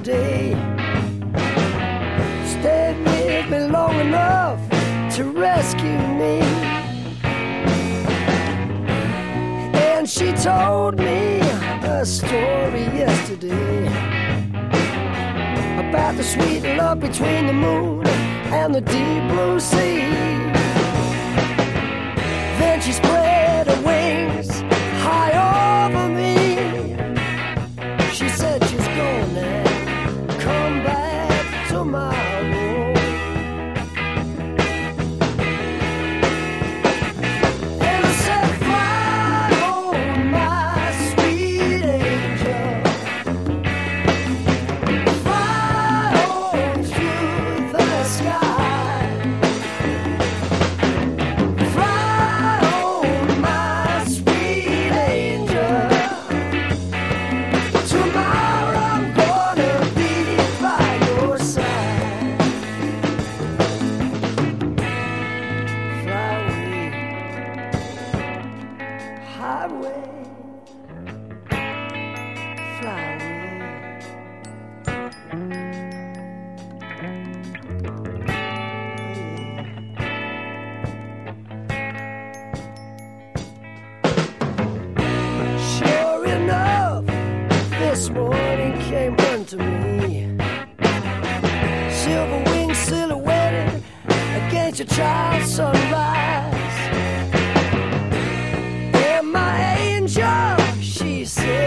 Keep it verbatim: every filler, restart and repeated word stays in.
yesterday. Stayed with me long enough to rescue me. And she told me a story yesterday about the sweet love between the moon and the deep blue sea. Then she spread her wings high over me. She said she's gonna come back tomorrow. And I said, fly on my sweet angel, fly on through the sky, fly on my sweet angel. Tomorrow I'm gonna be by your side. Fly away, highway, fly away. Sure enough, this morning came unto me, silver wings silhouetted against your child's sunrise. And my angel, she said,